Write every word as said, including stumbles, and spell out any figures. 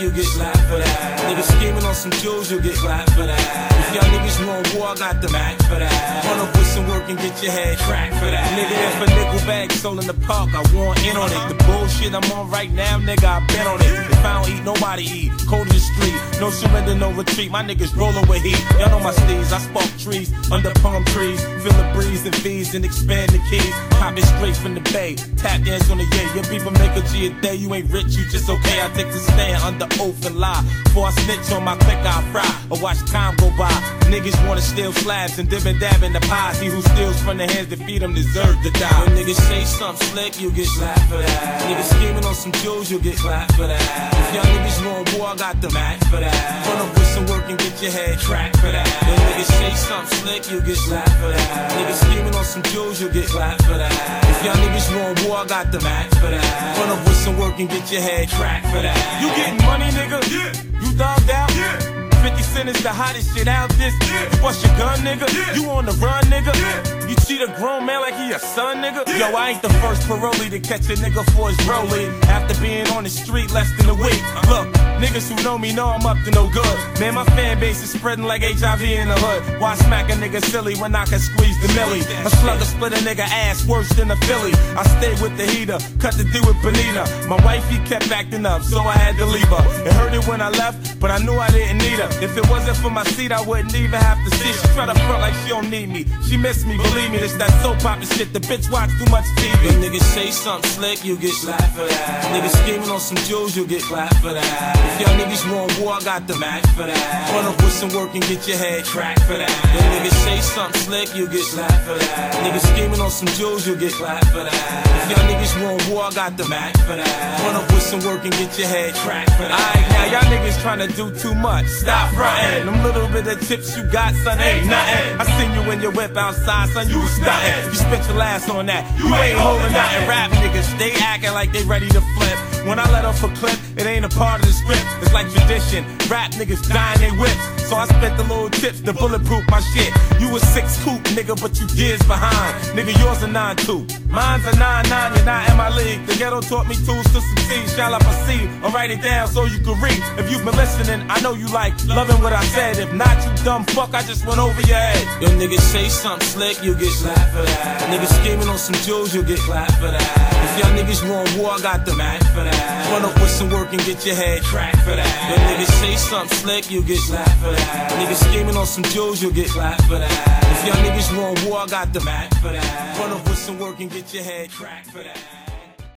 you get slapped for that. Niggas scheming on some jewels, you'll get clapped for that. If y'all niggas want war, I got the Mac for that. Run up with some work and get your head cracked for that. Nigga, if a nickel bag sold in the park, I want in on it. The bullshit I'm on right now, nigga, I been on it. If I don't eat, nobody eat. Cold in the street, no surrender, no retreat. My niggas rolling with heat. Y'all know my steez, I spark trees under palm trees. Feel the breeze and fees and expand the keys. Cop it straight from the bay. Tap dance on the yay. Your people make a G a day. You ain't rich, you just okay. I take the stand under oath and lie. Before I snitch on my click, I fry. Or watch time go by. Niggas wanna steal slabs and dip and dab in the pies. He who steals from the hands that feed him deserve to die. When niggas say something slick, you get slapped for that. Niggas scheming on some jewels, you'll get clapped for that. If y'all niggas want war, I got the Mac for that. Run up with some work and get your head cracked for that. When niggas say something slick, you get slapped for that. Niggas scheming on some jewels, you'll get clapped for that. If y'all niggas want war, I got the Mac for that. Run up with some work and get your head cracked for that. You getting money, nigga? Yeah. You dogged out? Yeah. fifty cent is the hottest shit out this. Yeah. You bust your gun, nigga. Yeah. You on the run, nigga. Yeah. You cheat a grown man like he a son, nigga. Yeah. Yo, I ain't the first parolee to catch a nigga for his rollie. After being on the street less than a week. Look, niggas who know me know I'm up to no good. Man, my fan base is spreading like H I V in the hood. Why smack a nigga silly when I can squeeze the millie? A slugger split a nigga ass worse than a Philly. I stayed with the heater, cut the deal with Benita. My wifey kept acting up, so I had to leave her. It hurt it when I left, but I knew I didn't need her. If it wasn't for my seat, I wouldn't even have to see. She try to front like she don't need me. She miss me, believe me, this that soap opera shit. The bitch watch too much T V. If niggas say something slick, you get slapped for that. Niggas scheming on some jewels, you get clapped for that. If y'all niggas want war, I got the Mac for that. Run up with some work and get your head cracked for that. If niggas say something slick, you get slapped for that. Niggas scheming on some jewels, you get clapped for that. If y'all niggas want war, I got the Mac for that. Run up with some work and get your head cracked for that. Alright, now y'all niggas trying to do too much. Stop frontin'. Them little bit of tips you got, son, ain't nothing. I seen you in your whip outside, son, you was stuntin'. You spent your last on that. You ain't holding nothing. Rap niggas, they acting like they ready to flip. When I let off a clip, it ain't a part of the script. It's like tradition. Rap niggas dying they whips. So I spent the little tips to bulletproof my shit. You a six coupe, nigga, but you years behind. Nigga, yours a nine two. Mine's a nine nine, you're not in my league. The ghetto taught me tools to succeed. Shall I proceed? Or write it down so you can read. If you've been listening, I know you like loving what I said. If not, you dumb fuck, I just went over your head. Yo, niggas say something slick, you get slapped for that. Niggas scheming on some jewels, you get clapped for that. If y'all niggas want war, I got the Mac for that. Run up with some work and get your head cracked for that. Yo, niggas say something slick, you get slapped for that. Niggas scheming on some jewels, you get clapped for that. If y'all niggas want war, I got the Mac for that. Run up with some work and get your head cracked for that.